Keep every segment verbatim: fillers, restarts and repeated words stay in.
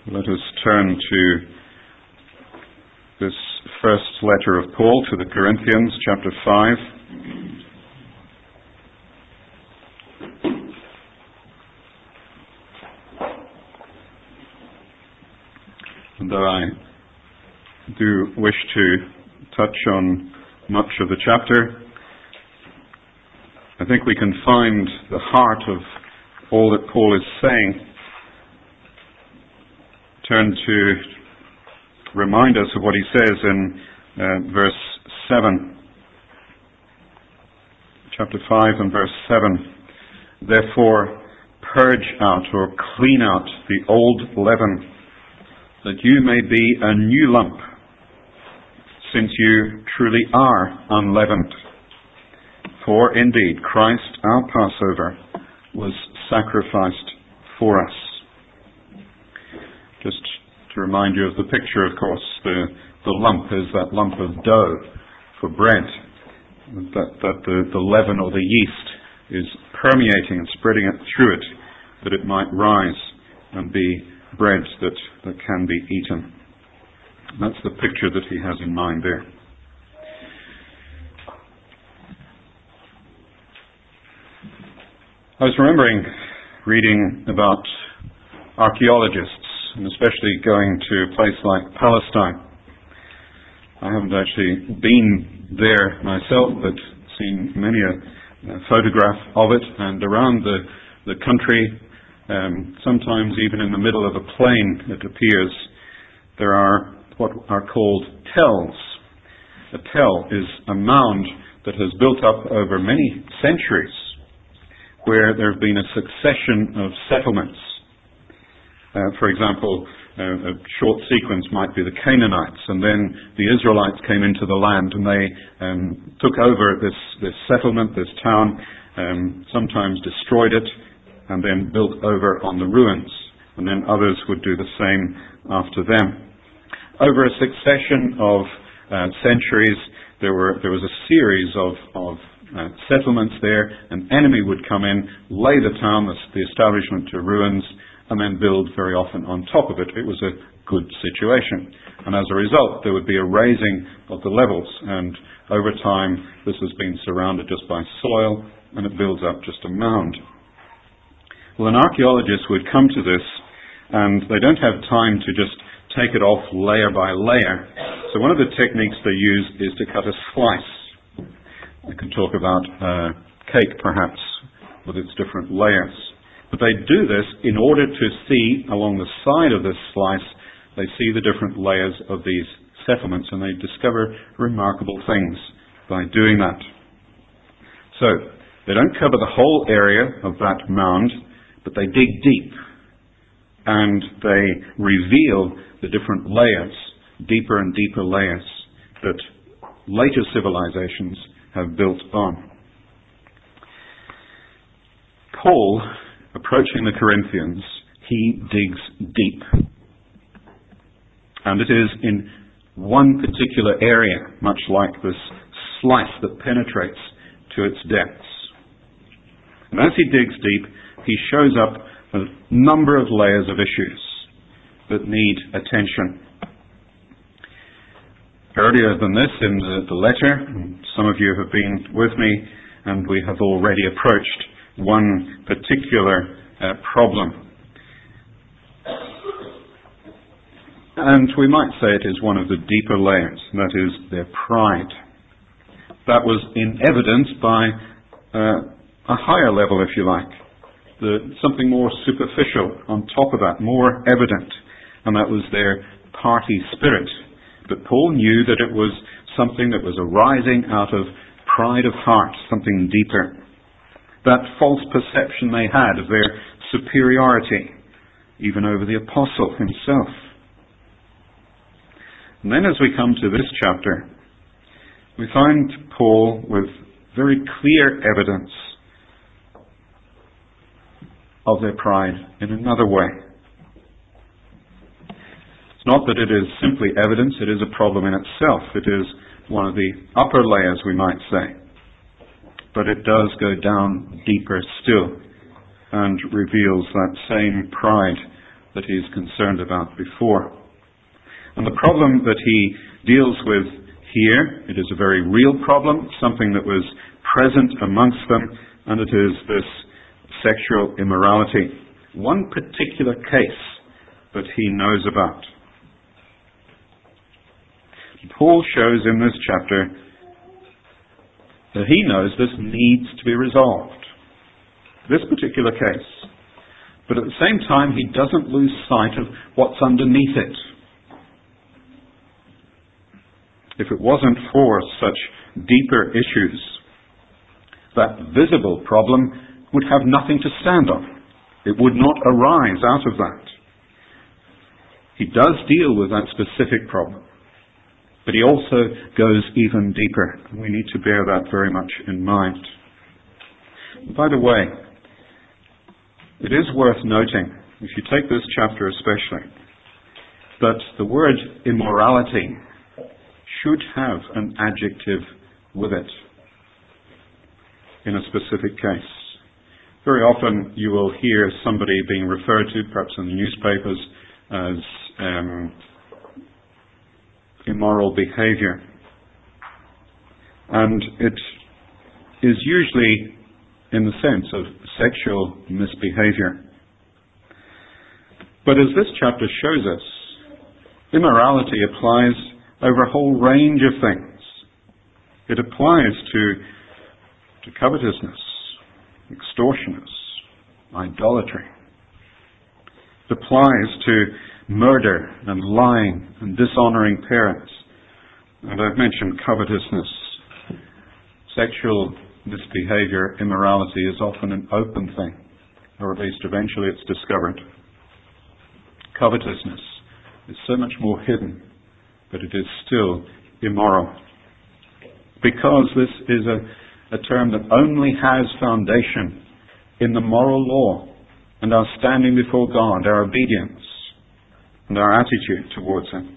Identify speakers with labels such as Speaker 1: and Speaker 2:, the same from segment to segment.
Speaker 1: Let us turn to this first letter of Paul to the Corinthians, chapter five. And though I do wish to touch on much of the chapter, I think we can find the heart of all that Paul is saying. Turn to remind us of what he says in uh, verse seven. Chapter five and verse seven. Therefore, purge out or clean out the old leaven, that you may be a new lump, since you truly are unleavened. For indeed, Christ, our Passover, was sacrificed for us. Just to remind you of the picture, of course, the, the lump is that lump of dough for bread. That, that the, the leaven or the yeast is permeating and spreading it through it, that it might rise and be bread that, that can be eaten. That's the picture that he has in mind there. I was remembering reading about archaeologists, and especially going to a place like Palestine. I haven't actually been there myself, but seen many a, a photograph of it, and around the, the country, um, sometimes even in the middle of a plain, it appears, there are what are called tells. A tell is a mound that has built up over many centuries, where there have been a succession of settlements. Uh, for example, uh, a short sequence might be the Canaanites, and then the Israelites came into the land and they um, took over this, this settlement, this town, um, sometimes destroyed it, and then built over on the ruins. And then others would do the same after them. Over a succession of uh, centuries, there were there was a series of, of uh, settlements there. An enemy would come in, lay the town, the, the establishment to ruins, and then build very often on top of it. It was a good situation. And as a result, there would be a raising of the levels. And over time, this has been surrounded just by soil, and it builds up just a mound. Well, an archaeologist would come to this, and they don't have time to just take it off layer by layer. So one of the techniques they use is to cut a slice. I can talk about uh, cake, perhaps, with its different layers. But they do this in order to see along the side of this slice, they see the different layers of these settlements, and they discover remarkable things by doing that. So, they don't cover the whole area of that mound, but they dig deep, and they reveal the different layers, deeper and deeper layers, that later civilizations have built on. Paul, approaching the Corinthians, he digs deep. And it is in one particular area, much like this slice that penetrates to its depths. And as he digs deep, he shows up a number of layers of issues that need attention. Earlier than this in the, the letter, some of you have been with me, and we have already approached one particular uh, problem. And we might say it is one of the deeper layers, that is their pride. That was in evidence by uh, a higher level, if you like. The, something more superficial on top of that, more evident, and that was their party spirit. But Paul knew that it was something that was arising out of pride of heart, something deeper. That false perception they had of their superiority, even over the apostle himself. And then as we come to this chapter, we find Paul with very clear evidence of their pride in another way. It's not that it is simply evidence, it is a problem in itself. It is one of the upper layers, we might say. But it does go down deeper still and reveals that same pride that he is concerned about before. And the problem that he deals with here, it is a very real problem, something that was present amongst them, and it is this sexual immorality. One particular case that he knows about. Paul shows in this chapter that he knows this needs to be resolved. This particular case. But at the same time, he doesn't lose sight of what's underneath it. If it wasn't for such deeper issues, that visible problem would have nothing to stand on. It would not arise out of that. He does deal with that specific problem, but he also goes even deeper. We need to bear that very much in mind. By the way, it is worth noting, if you take this chapter especially, that the word immorality should have an adjective with it in a specific case. Very often you will hear somebody being referred to, perhaps in the newspapers, as um, immoral behavior. And it is usually in the sense of sexual misbehavior. But as this chapter shows us, immorality applies over a whole range of things. It applies to, to covetousness, extortioners, idolatry. It applies to murder and lying and dishonoring parents. And I've mentioned covetousness. Sexual misbehavior, immorality is often an open thing, or at least eventually it's discovered. Covetousness is so much more hidden, but it is still immoral. Because this is a, a term that only has foundation in the moral law and our standing before God, our obedience, and our attitude towards Him.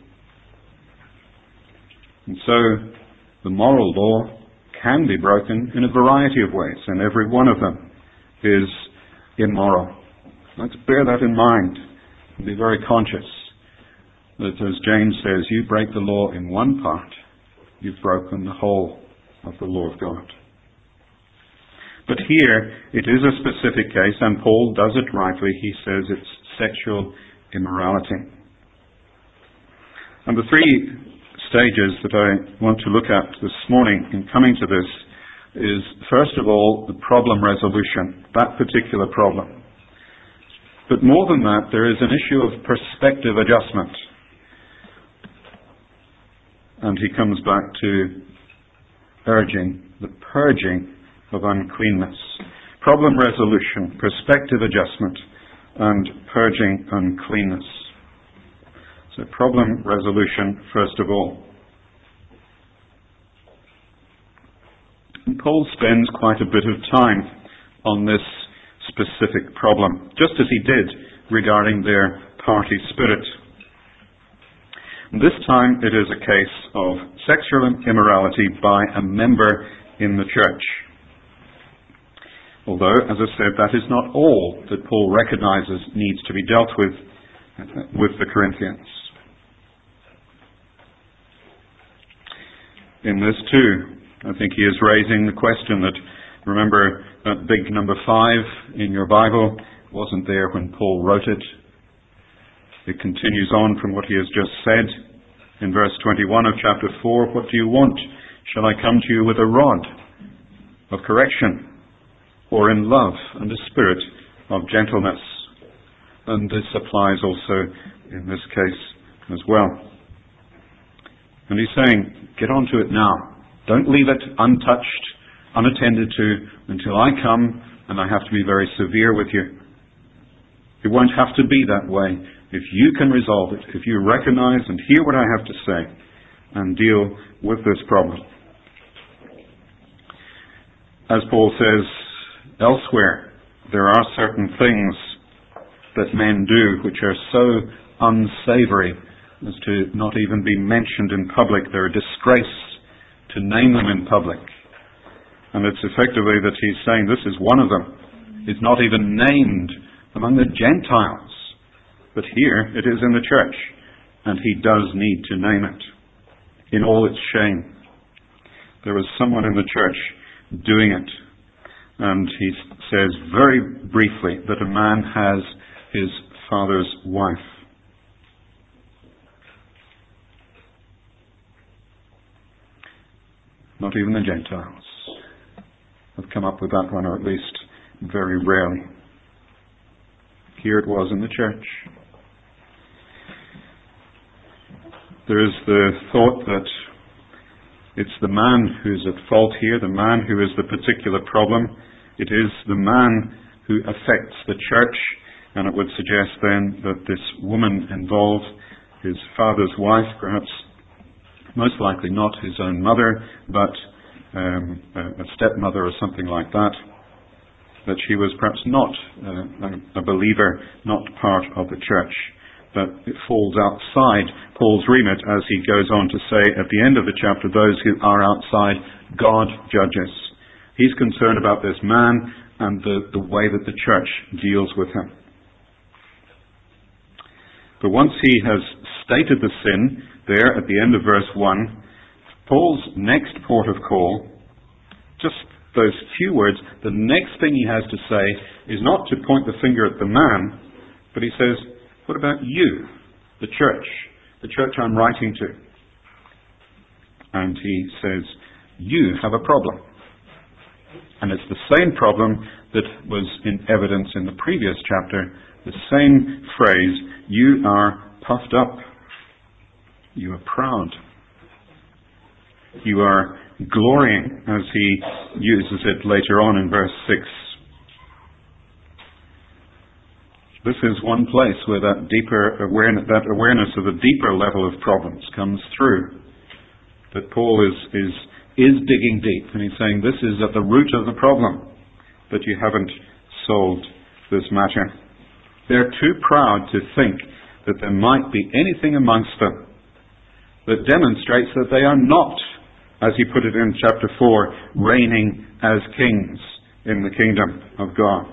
Speaker 1: And so, the moral law can be broken in a variety of ways, and every one of them is immoral. Let's bear that in mind and be very conscious that, as James says, you break the law in one part, you've broken the whole of the law of God. But here, it is a specific case, and Paul does it rightly. He says it's sexual immorality. And the three stages that I want to look at this morning in coming to this is, first of all, the problem resolution, that particular problem. But more than that, there is an issue of perspective adjustment. And he comes back to urging the purging of uncleanness. Problem resolution, perspective adjustment, and purging uncleanness. So problem resolution, first of all. And Paul spends quite a bit of time on this specific problem, just as he did regarding their party spirit. And this time it is a case of sexual immorality by a member in the church. Although, as I said, that is not all that Paul recognizes needs to be dealt with with the Corinthians. In this too, I think he is raising the question that, remember, that big number five in your Bible wasn't there when Paul wrote it. It continues on from what he has just said in verse twenty-one of chapter four. What do you want? Shall I come to you with a rod of correction, or in love and a spirit of gentleness? And this applies also in this case as well. And he's saying, get on to it now. Don't leave it untouched, unattended to, until I come and I have to be very severe with you. It won't have to be that way if you can resolve it, if you recognize and hear what I have to say and deal with this problem. As Paul says elsewhere, there are certain things that men do which are so unsavory as to not even be mentioned in public. They're a disgrace to name them in public. And it's effectively that he's saying this is one of them. It's not even named among the Gentiles. But here it is in the church, and he does need to name it in all its shame. There was someone in the church doing it, and he says very briefly that a man has his father's wife. Not even the Gentiles have come up with that one, or at least very rarely. Here it was in the church. There is the thought that it's the man who's at fault here, the man who is the particular problem. It is the man who affects the church, and it would suggest then that this woman involved, his father's wife, perhaps most likely not his own mother, but um, a stepmother or something like that, that she was perhaps not uh, a believer, not part of the church. But it falls outside Paul's remit, as he goes on to say at the end of the chapter, those who are outside, God judges. He's concerned about this man and the, the way that the church deals with him. But once he has stated the sin there at the end of verse one, Paul's next port of call, just those few words, the next thing he has to say is not to point the finger at the man, but he says, what about you, the church, the church I'm writing to? And he says, you have a problem. And it's the same problem that was in evidence in the previous chapter, the same phrase, you are puffed up, you are proud, you are glorying, as he uses it later on in verse six. This is one place where that deeper awareness, that awareness of a deeper level of problems comes through. That Paul is, is, is digging deep, and he's saying this is at the root of the problem, that you haven't solved this matter. They're too proud to think that there might be anything amongst them that demonstrates that they are not, as he put it in chapter four, reigning as kings in the kingdom of God.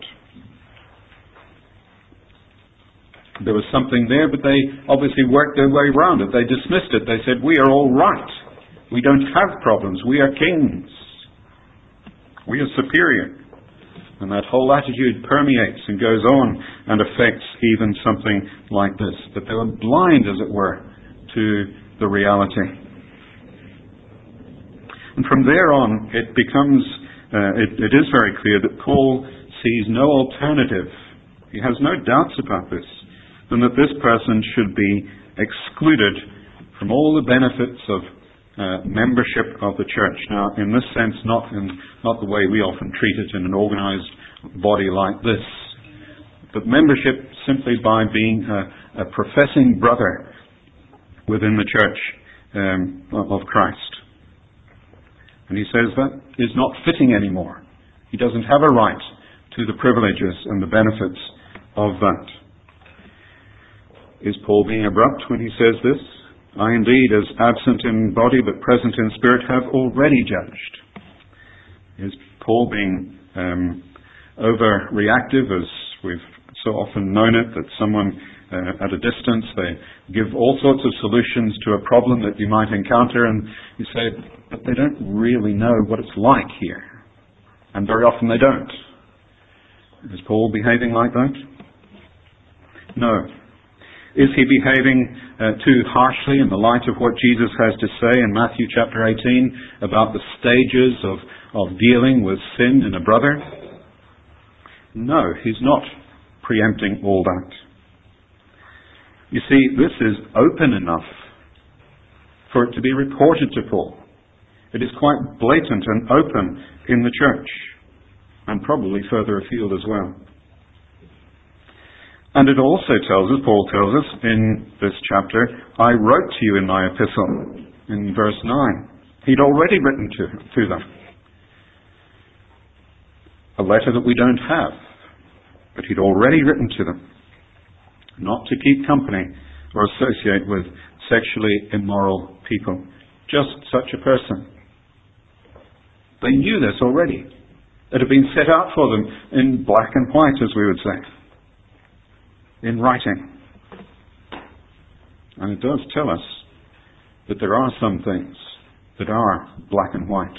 Speaker 1: There was something there, but they obviously worked their way around it. They dismissed it. They said, we are all right. We don't have problems. We are kings. We are superior. And that whole attitude permeates and goes on and affects even something like this. But they were blind, as it were, to the reality. And from there on, it becomes, uh, it, it is very clear that Paul sees no alternative. He has no doubts about this, and that this person should be excluded from all the benefits of uh, membership of the church. Now, in this sense, not in not the way we often treat it in an organized body like this, but membership simply by being a, a professing brother within the church um, of Christ. And he says that is not fitting anymore. He doesn't have a right to the privileges and the benefits of that. Is Paul being abrupt when he says this? I indeed, as absent in body but present in spirit, have already judged. Is Paul being um, overreactive, as we've so often known it, that someone uh, at a distance, they give all sorts of solutions to a problem that you might encounter, and you say, but they don't really know what it's like here. And very often they don't. Is Paul behaving like that? No. Is he behaving uh, too harshly in the light of what Jesus has to say in Matthew chapter eighteen about the stages of, of dealing with sin in a brother? No, he's not preempting all that. You see, this is open enough for it to be reported to Paul. It is quite blatant and open in the church, and probably further afield as well. And it also tells us, Paul tells us in this chapter, I wrote to you in my epistle, in verse nine. He'd already written to, to them. A letter that we don't have, but he'd already written to them. Not to keep company or associate with sexually immoral people. Just such a person. They knew this already. It had been set out for them in black and white, as we would say, in writing. And it does tell us that there are some things that are black and white.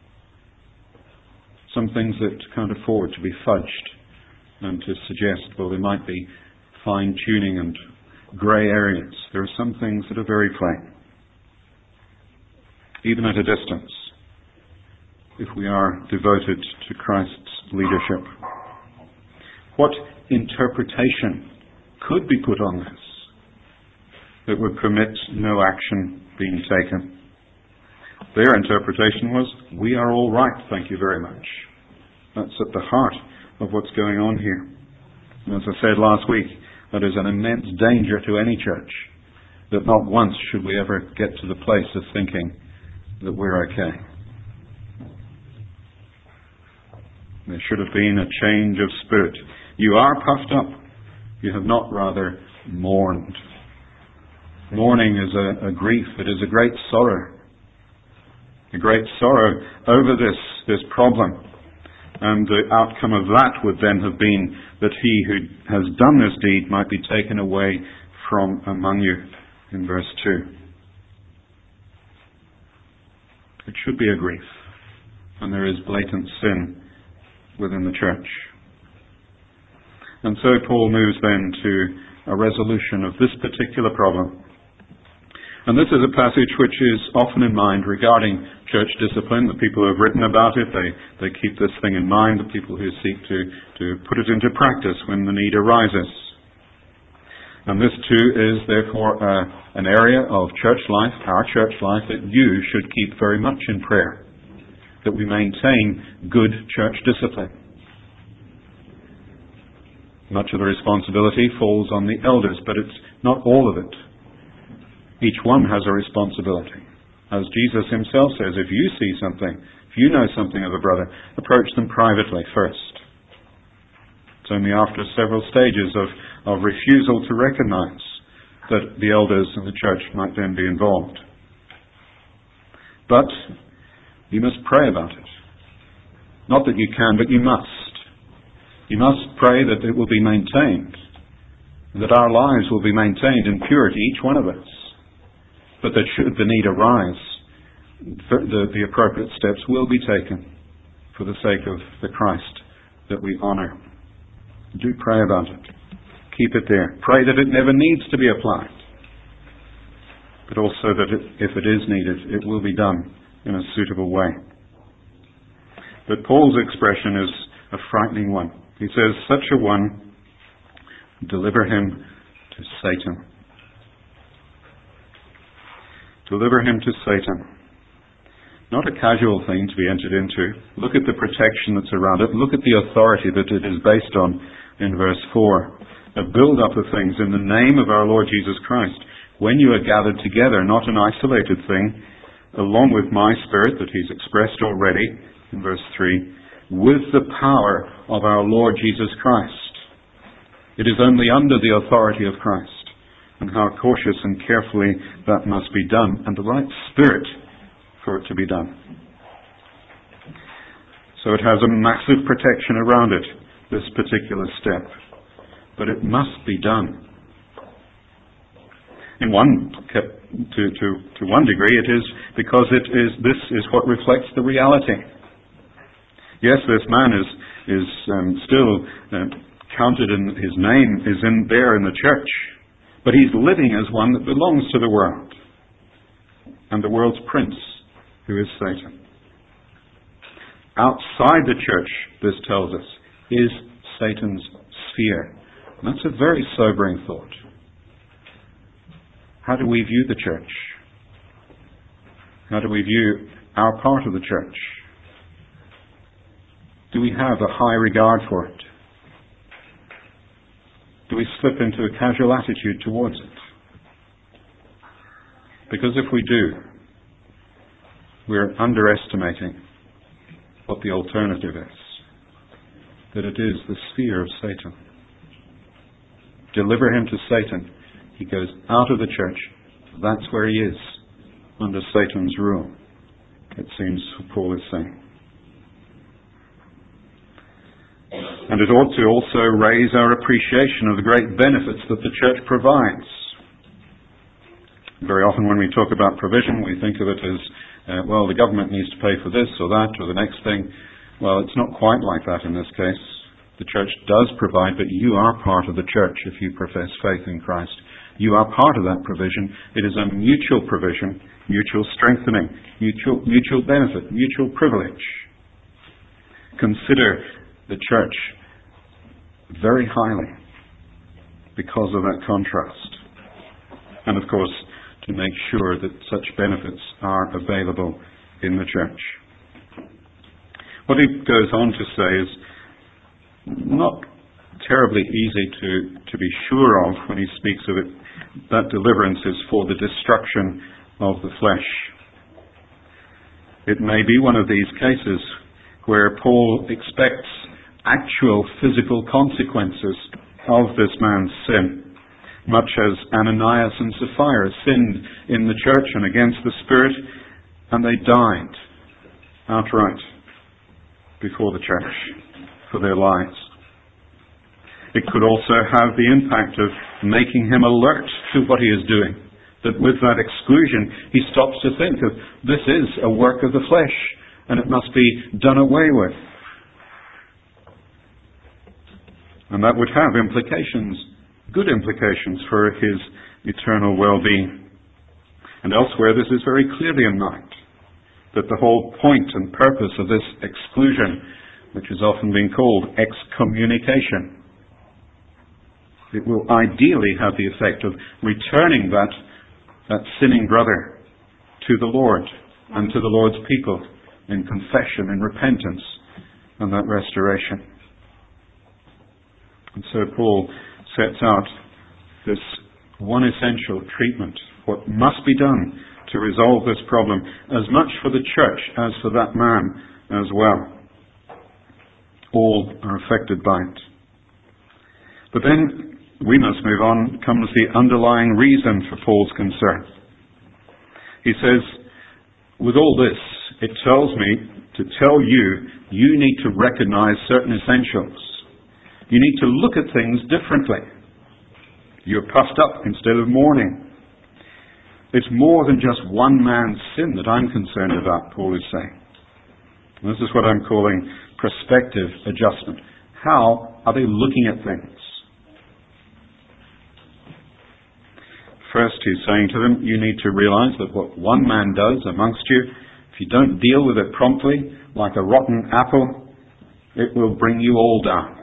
Speaker 1: Some things that can't afford to be fudged and to suggest, well, there might be fine-tuning and grey areas. There are some things that are very plain. Even at a distance, if we are devoted to Christ's leadership. What interpretation could be put on this that would permit no action being taken? Their interpretation was, we are all right, thank you very much. That's at the heart of what's going on here. And as I said last week, that is an immense danger to any church, that not once should we ever get to the place of thinking that we're okay. There should have been a change of spirit. You are puffed up. You have not rather mourned. Mourning is a, a grief. It is a great sorrow. A great sorrow over this, this problem. And the outcome of that would then have been that he who has done this deed might be taken away from among you, in verse two. It should be a grief. And there is blatant sin within the church. And so Paul moves then to a resolution of this particular problem. And this is a passage which is often in mind regarding church discipline. The people who have written about it, they, they keep this thing in mind, the people who seek to, to put it into practice when the need arises. And this too is therefore uh, an area of church life, our church life, that you should keep very much in prayer, that we maintain good church discipline. Much of the responsibility falls on the elders, but it's not all of it. Each one has a responsibility. As Jesus himself says, if you see something, if you know something of a brother, approach them privately first. It's only after several stages of, of refusal to recognize that the elders and the church might then be involved. But you must pray about it. Not that you can, but you must. You must pray that it will be maintained, that our lives will be maintained in purity, each one of us. But that should the need arise, the, the appropriate steps will be taken for the sake of the Christ that we honour. Do pray about it. Keep it there. Pray that it never needs to be applied, but also that it, if it is needed, it will be done in a suitable way. But Paul's expression is a frightening one. He says, such a one, deliver him to Satan. Deliver him to Satan. Not a casual thing to be entered into. Look at the protection that's around it. Look at the authority that it is based on in verse four. A build-up of things in the name of our Lord Jesus Christ. When you are gathered together, not an isolated thing, along with my spirit that he's expressed already in verse three, with the power of our Lord Jesus Christ. It is only under the authority of Christ. And how cautious and carefully that must be done, and the right spirit for it to be done. So it has a massive protection around it, this particular step. But it must be done. In one, to, to, to one degree, it is because it is, this is what reflects the reality. Yes, this man is, is um, still um, counted in, his name is in there in the church. But he's living as one that belongs to the world. And the world's prince, who is Satan. Outside the church, this tells us, is Satan's sphere. And that's a very sobering thought. How do we view the church? How do we view our part of the church? Do we have a high regard for it? Do we slip into a casual attitude towards it? Because if we do, we're underestimating what the alternative is. That it is the sphere of Satan. Deliver him to Satan. He goes out of the church. That's where he is, under Satan's rule. It seems Paul is saying. And it ought to also raise our appreciation of the great benefits that the church provides. Very often when we talk about provision, we think of it as, uh, well, the government needs to pay for this or that or the next thing. Well, it's not quite like that in this case. The church does provide, but you are part of the church if you profess faith in Christ. You are part of that provision. It is a mutual provision, mutual strengthening, mutual, mutual benefit, mutual privilege. Consider the church very highly because of that contrast. And of course, to make sure that such benefits are available in the church. What he goes on to say is not terribly easy to, to be sure of when he speaks of it. That deliverance is for the destruction of the flesh. It may be one of these cases where Paul expects actual physical consequences of this man's sin, much as Ananias and Sapphira sinned in the church and against the Spirit, and they died outright before the church for their lives. It could also have the impact of making him alert to what he is doing. That with that exclusion, he stops to think of, this is a work of the flesh, and it must be done away with. And that would have implications, good implications for his eternal well-being. And elsewhere, this is very clearly in mind, that the whole point and purpose of this exclusion, which has often been called excommunication, it will ideally have the effect of returning that, that sinning brother to the Lord and to the Lord's people in confession and repentance and that restoration. And so Paul sets out this one essential treatment, what must be done to resolve this problem, as much for the church as for that man as well. All are affected by it. But then we must move on, comes the underlying reason for Paul's concern. He says, with all this, it tells me to tell you, you need to recognize certain essentials. You need to look at things differently. You're puffed up instead of mourning. It's more than just one man's sin that I'm concerned about, Paul is saying. And this is what I'm calling perspective adjustment. How are they looking at things? First, he's saying to them, you need to realize that what one man does amongst you, if you don't deal with it promptly, like a rotten apple, it will bring you all down.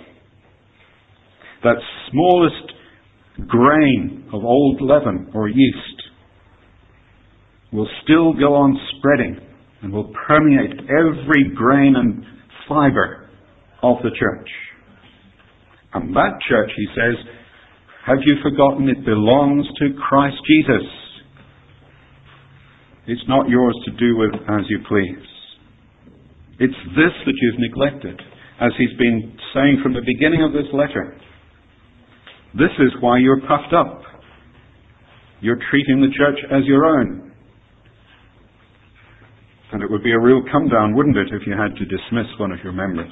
Speaker 1: That smallest grain of old leaven or yeast will still go on spreading and will permeate every grain and fiber of the church. And that church, he says, have you forgotten it belongs to Christ Jesus? It's not yours to do with as you please. It's this that you've neglected, as he's been saying from the beginning of this letter. This is why you're puffed up. You're treating the church as your own. And it would be a real come down, wouldn't it, if you had to dismiss one of your members.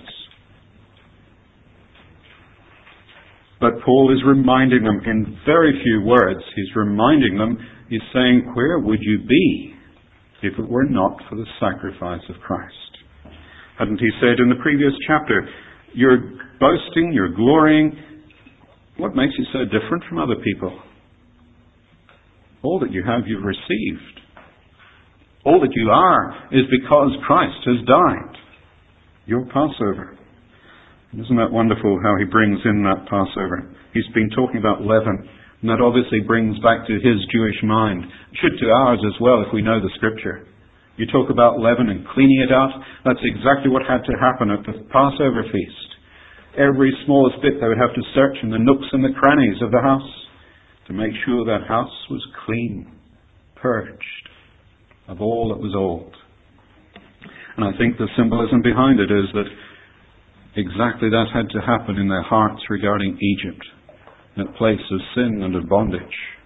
Speaker 1: But Paul is reminding them in very few words. He's reminding them, he's saying, where would you be if it were not for the sacrifice of Christ? Hadn't he said in the previous chapter, you're boasting, you're glorying. What makes you so different from other people? All that you have, you've received. All that you are is because Christ has died. Your Passover. Isn't that wonderful how he brings in that Passover? He's been talking about leaven, and that obviously brings back to his Jewish mind. It should to ours as well if we know the Scripture. You talk about leaven and cleaning it out, that's exactly what had to happen at the Passover feast. Every smallest bit they would have to search in the nooks and the crannies of the house to make sure that house was clean, purged of all that was old. And I think the symbolism behind it is that exactly that had to happen in their hearts regarding Egypt, that place of sin and of bondage,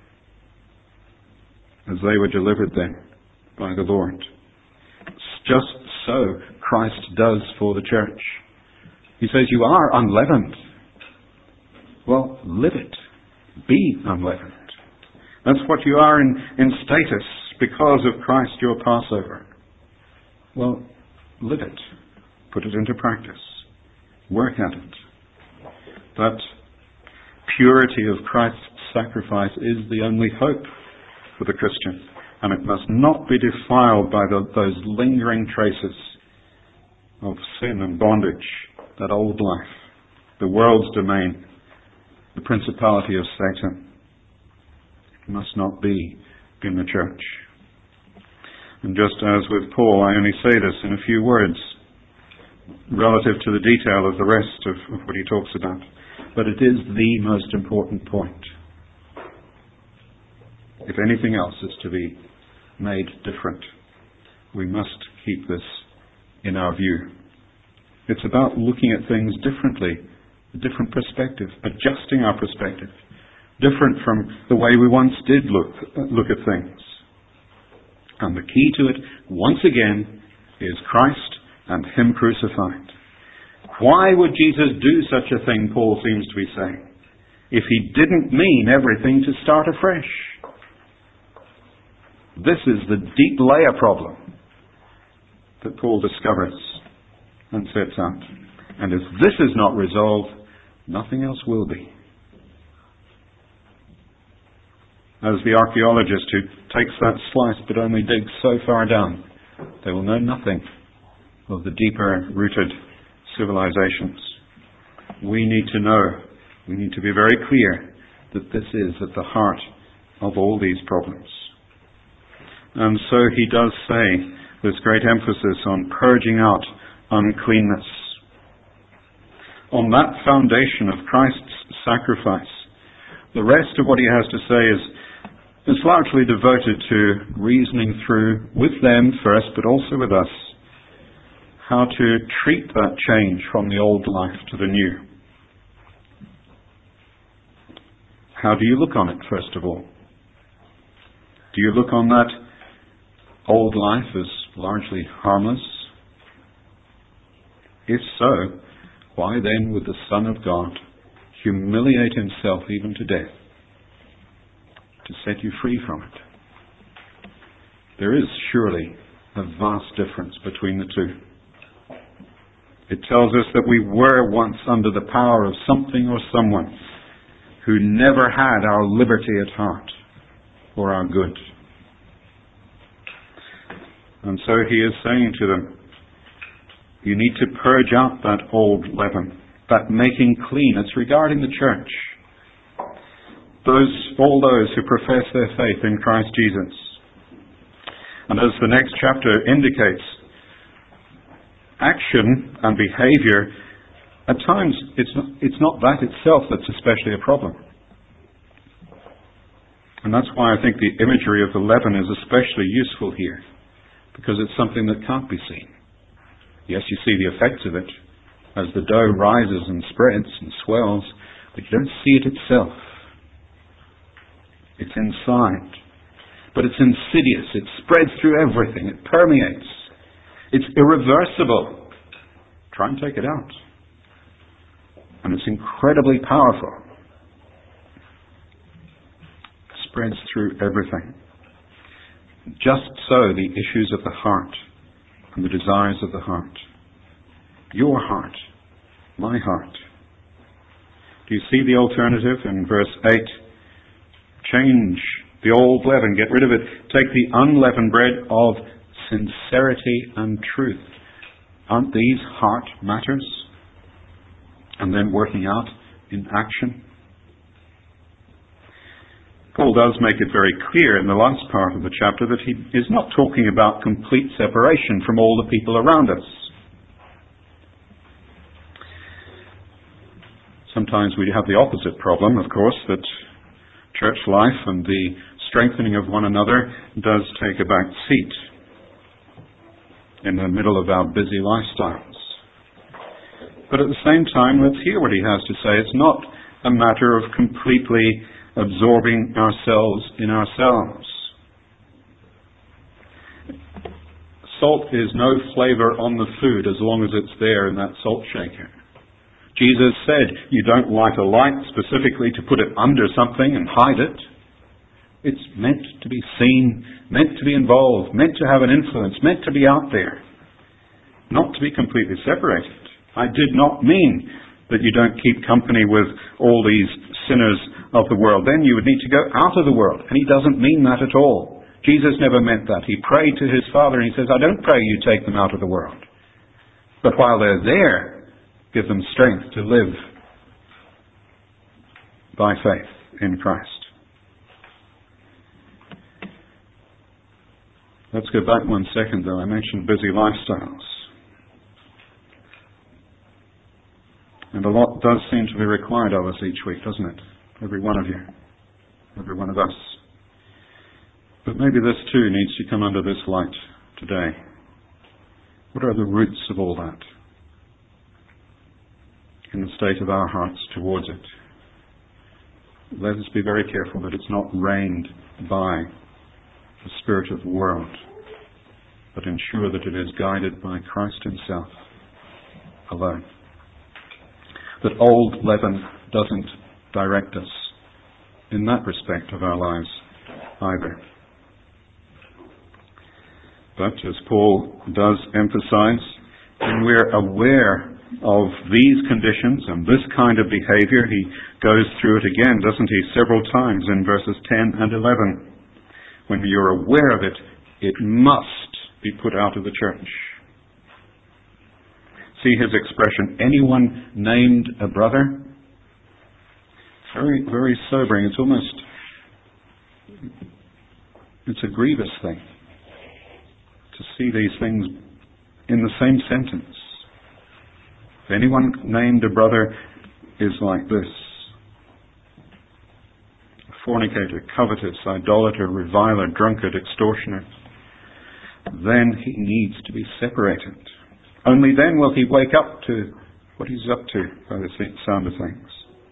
Speaker 1: as they were delivered then by the Lord. Just so Christ does for the church. He says, you are unleavened. Well, live it. Be unleavened. That's what you are in, in status because of Christ your Passover. Well, live it. Put it into practice. Work at it. That purity of Christ's sacrifice is the only hope for the Christian. And it must not be defiled by the, those lingering traces of sin and bondage, that old life, the world's domain, the principality of Satan. It must not be in the church. And just as with Paul, I only say this in a few words relative to the detail of the rest of, of what he talks about. But it is the most important point. If anything else is to be made different, we must keep this in our view. It's about looking at things differently, a different perspective, adjusting our perspective, different from the way we once did look, look at things. And the key to it, once again, is Christ and Him crucified. Why would Jesus do such a thing, Paul seems to be saying, if He didn't mean everything to start afresh? This is the deep layer problem that Paul discovers and sets out. And if this is not resolved, nothing else will be. As the archaeologist who takes that slice but only digs so far down, they will know nothing of the deeper rooted civilizations. We need to know, we need to be very clear that this is at the heart of all these problems. And so he does say this great emphasis on purging out uncleanness. On that foundation of Christ's sacrifice, the rest of what he has to say is, is largely devoted to reasoning through with them first, but also with us, how to treat that change from the old life to the new. How do you look on it, first of all? Do you look on that old life as largely harmless? If so, why then would the Son of God humiliate Himself even to death to set you free from it? There is surely a vast difference between the two. It tells us that we were once under the power of something or someone who never had our liberty at heart or our good. And so he is saying to them, you need to purge out that old leaven, that making clean. It's regarding the church. Those, all those who profess their faith in Christ Jesus. And as the next chapter indicates, action and behavior, at times it's not, it's not that itself that's especially a problem. And that's why I think the imagery of the leaven is especially useful here, because it's something that can't be seen. Yes, you see the effects of it as the dough rises and spreads and swells, but you don't see it itself. It's inside. But it's insidious. It spreads through everything. It permeates. It's irreversible. Try and take it out. And it's incredibly powerful. It spreads through everything. Just so the issues of the heart and the desires of the heart. Your heart. My heart. Do you see the alternative in verse eight? Change the old leaven. Get rid of it. Take the unleavened bread of sincerity and truth. Aren't these heart matters? And then working out in action. Paul does make it very clear in the last part of the chapter that he is not talking about complete separation from all the people around us. Sometimes we have the opposite problem, of course, that church life and the strengthening of one another does take a back seat in the middle of our busy lifestyles. But at the same time, let's hear what he has to say. It's not a matter of completely absorbing ourselves in ourselves. Salt is no flavor on the food as long as it's there in that salt shaker. Jesus said you don't light a light specifically to put it under something and hide it. It's meant to be seen, meant to be involved, meant to have an influence, meant to be out there, not to be completely separated. I did not mean that you don't keep company with all these sinners of the world. Then you would need to go out of the world. And he doesn't mean that at all. Jesus never meant that. He prayed to his Father and he says, I don't pray you take them out of the world. But while they're there, give them strength to live by faith in Christ. Let's go back one second though. I mentioned busy lifestyles. And a lot does seem to be required of us each week, doesn't it? Every one of you. Every one of us. But maybe this too needs to come under this light today. What are the roots of all that? In the state of our hearts towards it. Let us be very careful that it's not reigned by the spirit of the world, but ensure that it is guided by Christ himself alone. That old leaven doesn't direct us in that respect of our lives either. But as Paul does emphasize, when we're aware of these conditions and this kind of behavior, he goes through it again, doesn't he, several times in verses ten and eleven. When you're aware of it, it must be put out of the church. See his expression, anyone named a brother? Very, very sobering. It's almost, it's a grievous thing to see these things in the same sentence. If anyone named a brother is like this, a fornicator, covetous, idolater, reviler, drunkard, extortioner, then he needs to be separated. Only then will he wake up to what he's up to by the sound of things.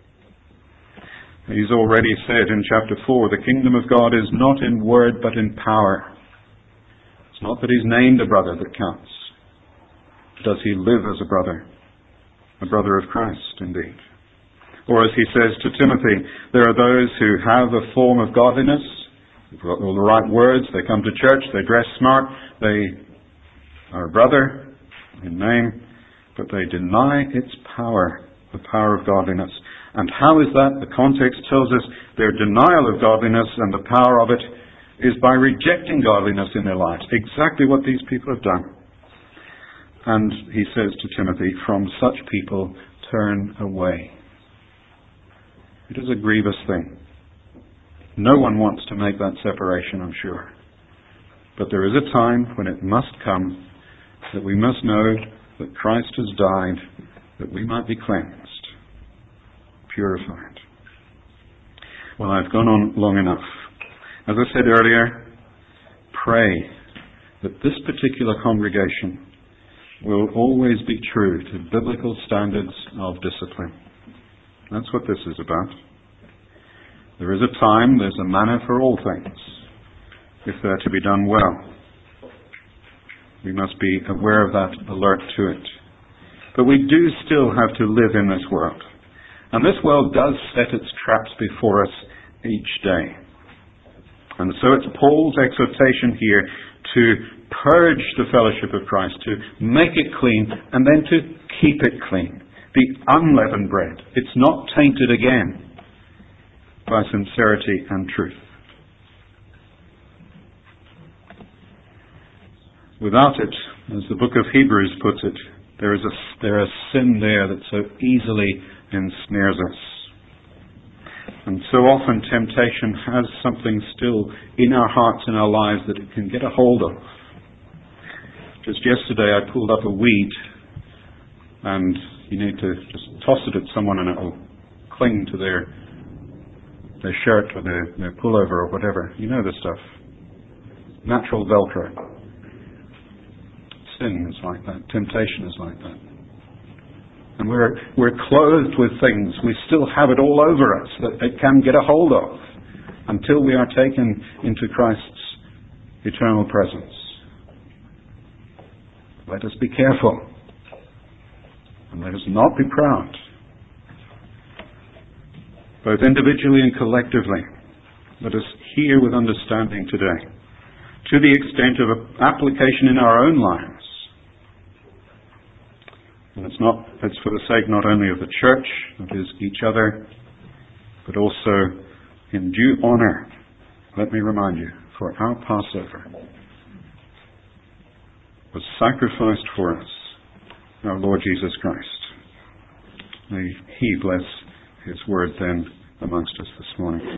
Speaker 1: He's already said in chapter four, the kingdom of God is not in word but in power. It's not that he's named a brother that counts. Does he live as a brother? A brother of Christ, indeed. Or as he says to Timothy, there are those who have a form of godliness, they've got all the right words, they come to church, they dress smart, they are a brother in name, but they deny its power, the power of godliness. And how is that? The context tells us their denial of godliness and the power of it is by rejecting godliness in their lives. Exactly what these people have done. And he says to Timothy, from such people turn away. It is a grievous thing. No one wants to make that separation, I'm sure. But there is a time when it must come that we must know that Christ has died, that we might be cleansed, purified. Well, I've gone on long enough. As I said earlier, pray that this particular congregation will always be true to biblical standards of discipline. That's what this is about. There is a time, there's a manner for all things, if they're to be done well. We must be aware of that, alert to it. But we do still have to live in this world. And this world does set its traps before us each day. And so it's Paul's exhortation here to purge the fellowship of Christ, to make it clean, and then to keep it clean. The unleavened bread. It's not tainted again by sincerity and truth. Without it, as the book of Hebrews puts it, there is a, there is sin there that so easily ensnares us. And so often temptation has something still in our hearts and our lives that it can get a hold of. Just yesterday I pulled up a weed, and you need to just toss it at someone and it will cling to their their shirt or their, their pullover or whatever. You know the stuff. Natural Velcro. Sin is like that. Temptation is like that. And we're we're clothed with things. We still have it all over us that it can get a hold of until we are taken into Christ's eternal presence. Let us be careful. And let us not be proud. Both individually and collectively. Let us hear with understanding today, to the extent of application in our own lives. And it's not, it's for the sake not only of the church, that is each other, but also in due honor. Let me remind you, for our Passover was sacrificed for us, our Lord Jesus Christ. May He bless His word then amongst us this morning.